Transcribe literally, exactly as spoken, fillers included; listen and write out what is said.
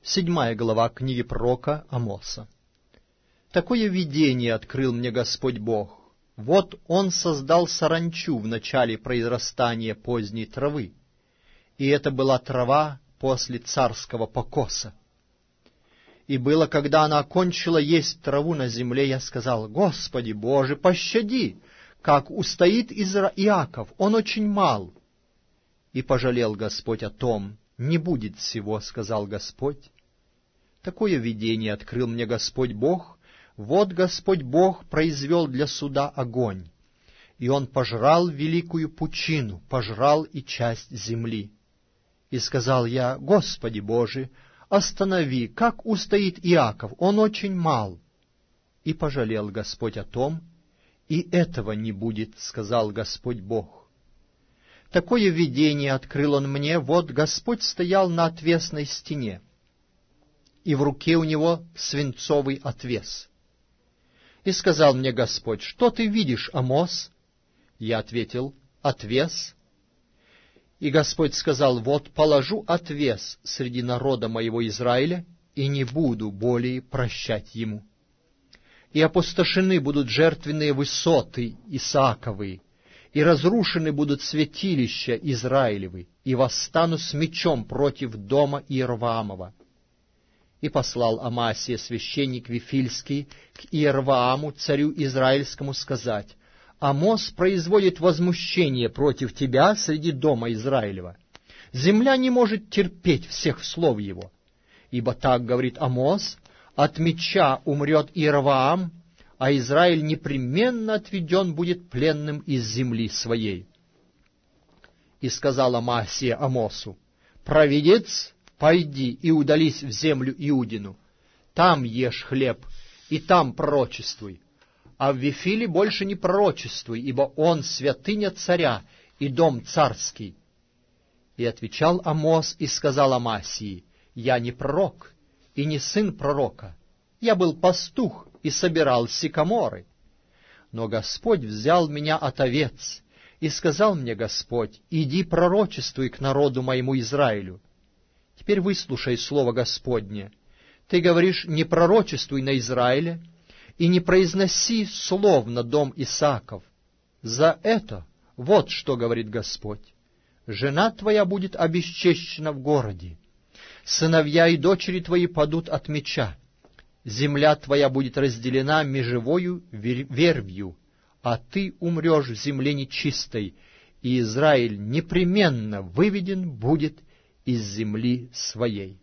Седьмая глава книги пророка Амоса. Такое видение открыл мне Господь Бог. Вот Он создал саранчу в начале произрастания поздней травы, и это была трава после царского покоса. И было, когда она окончила есть траву на земле, я сказал: Господи Боже, пощади, как устоит Изра... Иаков, он очень мал. И пожалел Господь о том. Не будет всего, сказал Господь. Такое видение открыл мне Господь Бог. Вот Господь Бог произвел для суда огонь, и он пожрал великую пучину, пожрал и часть земли. И сказал я: Господи Боже, останови, как устоит Иаков, он очень мал. И пожалел Господь о том, и этого не будет, сказал Господь Бог. Такое видение открыл он мне. Вот Господь стоял на отвесной стене, и в руке у него свинцовый отвес. И сказал мне Господь: что ты видишь, Амос? Я ответил: отвес. И Господь сказал: вот положу отвес среди народа моего Израиля, и не буду более прощать ему. И опустошены будут жертвенные высоты Исааковые, и разрушены будут святилища Израилевы, и восстану с мечом против дома Иерваамова. И послал Амасия, священник Вифильский, к Иервааму, царю израильскому, сказать: Амос производит возмущение против тебя среди дома Израилева. Земля не может терпеть всех слов его. Ибо так говорит Амос: от меча умрет Иерваам, а Израиль непременно отведен будет пленным из земли своей. И сказал Амасия Амосу: провидец, пойди и удались в землю Иудину, там ешь хлеб, и там пророчествуй, а в Вифиле больше не пророчествуй, ибо он святыня царя и дом царский. И отвечал Амос и сказал Амасии: я не пророк и не сын пророка, я был пастух и собирал сикаморы. Но Господь взял меня от овец, и сказал мне Господь: иди пророчествуй к народу моему Израилю. Теперь выслушай слово Господне. Ты говоришь: не пророчествуй на Израиле, и не произноси слов на дом Исааков. За это вот что говорит Господь: жена твоя будет обесчещена в городе, сыновья и дочери твои падут от меча, земля твоя будет разделена межевою вервью, а ты умрешь в земле нечистой, и Израиль непременно выведен будет из земли своей.